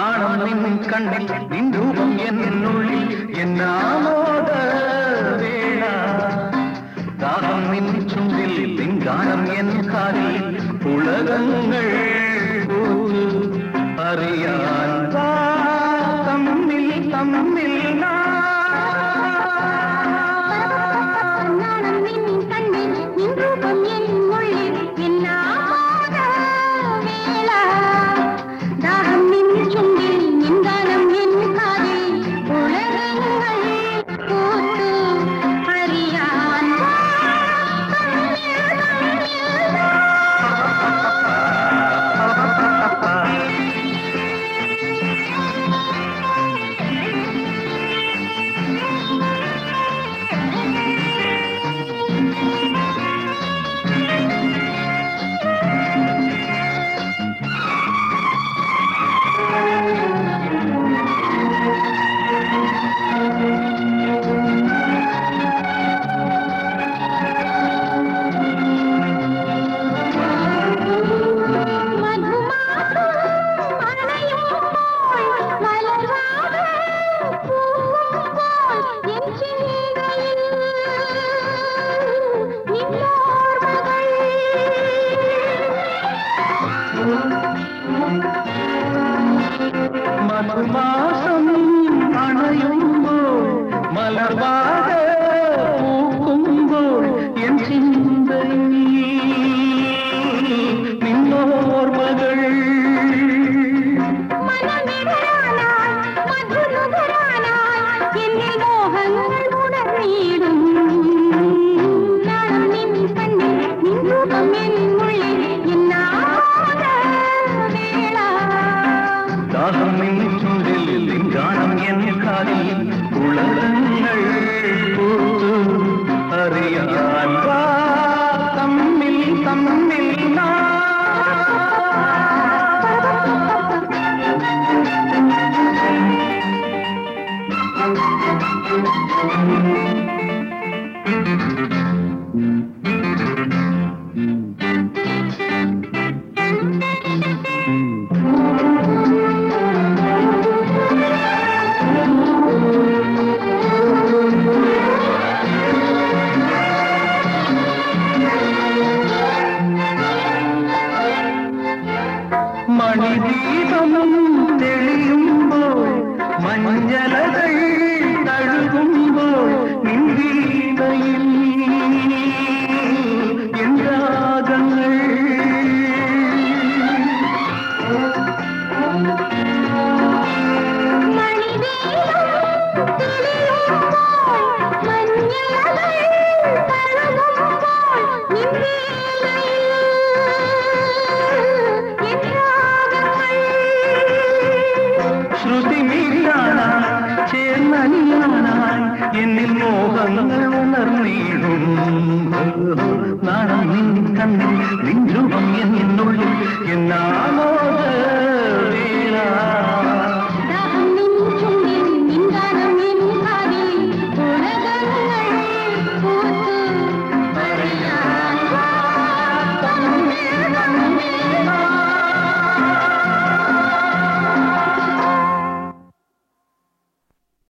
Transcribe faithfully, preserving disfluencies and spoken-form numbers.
നാണം നിൻ കണ്ണിൽ നിൻ രൂപം എന്നുള്ളിൽ എന്നാമോദ വേള ദാഹം നിൻ ചുണ്ടിൽ നിൻ ഗാനം എൻ കാതിൽ ഉലകങ്ങൾ അറിയാൻ തമ്മിൽ തമ്മിൽ മധുമാസം അണയുമ്പോൾ മലർവാഴ പൂക്കുമ്പോൾ എൻ ചിന്തയിൽ നിന്നോർമകൾ ദാഹം നിൻ ചുണ്ടിൽ നിൻ ഗാനം എൻ കാതിൽ ഉളകങ്ങൾ പൂത്തു അറിയാൻ വാ തമ്മിൽ തമ്മിൽ മണിദീപം തെളിയുമ്പോൾ മഞ്ഞലകൾ തഴുകുമ്പോൾ നിൻവീണയിൽ എൻ രാഗങ്ങൾ ചേർന്നണിയാനായി എന്നിൽ മോഹങ്ങൾ ഉണർന്നിടും നാണം നിൻ കണ്ണിൽ നിൻ രൂപം എന്നുള്ളിൽ എന്നാമോ